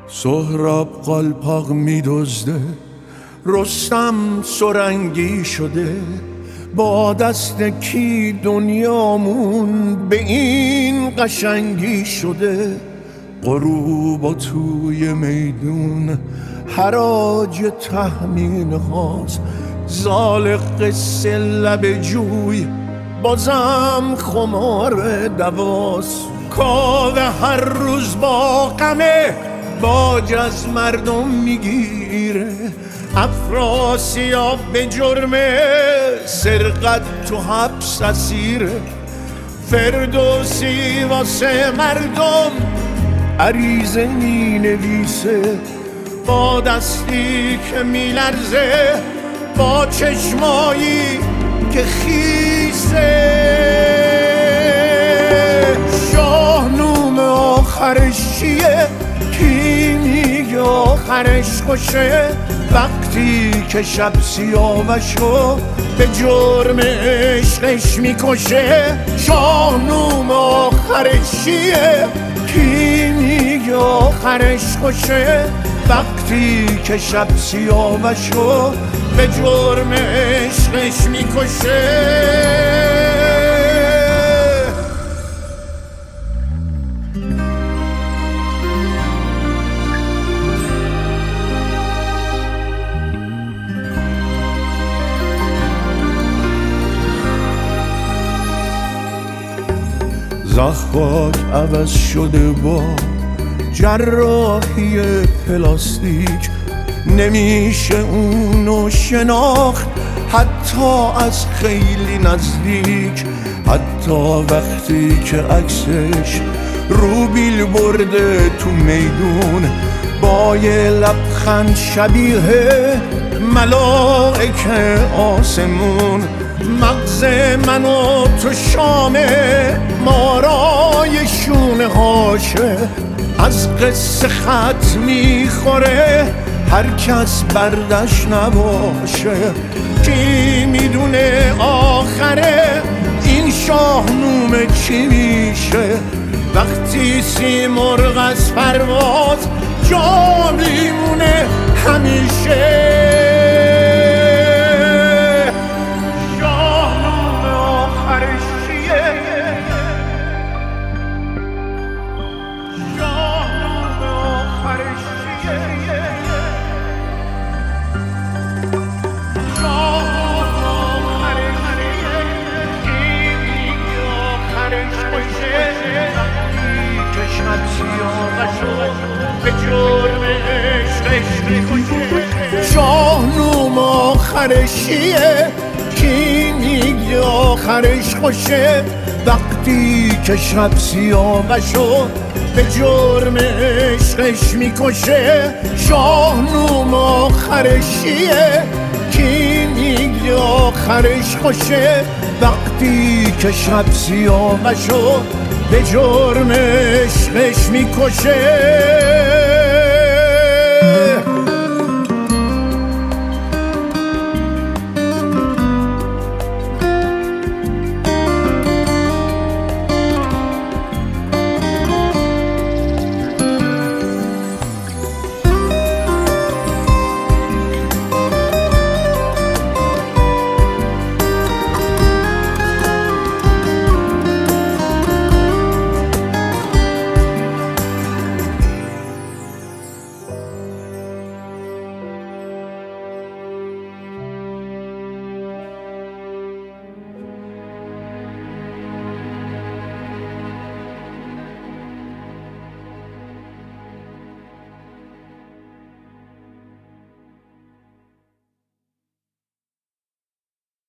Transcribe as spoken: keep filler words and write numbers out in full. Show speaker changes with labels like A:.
A: سهراب قالپاق میدزده، رستم سرنگی شده. با دست کی دنیامون به این قشنگی شده؟ غروب توی میدون حراج تهمین هاست، زال قصه لب جوی بازم خمار دواست. کاوه هر روز با غمه باج از مردم میگیره، افراسیاب به جرم سرقت تو حبس اسیره. فردوسی واسه مردم عریضه می نویسه، با دستی که می لرزه، با چشمایی که خیسه. شاهنامه آخرش چیه؟ کی میگه آخرش خوشه؟ وقتی که شب سیاوشو به جرم عشقش میکشه. شاهنامه آخرش چیه؟ کی میگه آخرش خوشه؟ وقتی که شب سیاوشو به جرم عشقش میکشه. ضحاک عوض شده با جراحی پلاستیک، نمیشه اونو شناخت حتی از خیلی نزدیک. حتی وقتی که عکسش رو بیل برده تو میدون، با یه لبخند شبیه ملائکه آسمون. مغز من و تو شامه مارای شونه هاشه، از قصه خط میخوره هر کس بردش نباشه. کی میدونه آخره این شاهنامه چی میشه؟ وقتی سیمرغ از پرواز جا میمونه همیشه. شاهنامه آخرش چیه؟ کی میگه آخرش خوشه؟ وقتی که شب سیاوشو به جرم عشقش میکشه. شاهنامه آخرش چیه؟ کی میگه آخرش خوشه؟ وقتی که شب سیاوشو به جرم عشقش میکشه.